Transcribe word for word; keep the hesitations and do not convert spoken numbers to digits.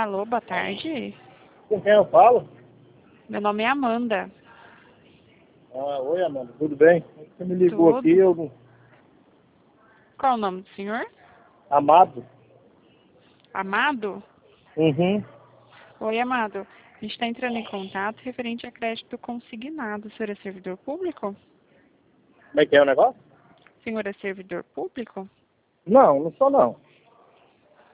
Alô, boa tarde. Com quem eu falo? Meu nome é Amanda. Ah, oi, Amanda, tudo bem? Você me ligou Tudo. aqui, eu não... Qual o nome do senhor? Amado? Amado? Uhum. Oi, Amado. A gente está entrando em contato referente a crédito consignado. O senhor é servidor público? Como é que é o negócio? O senhor é servidor público? Não, não sou não.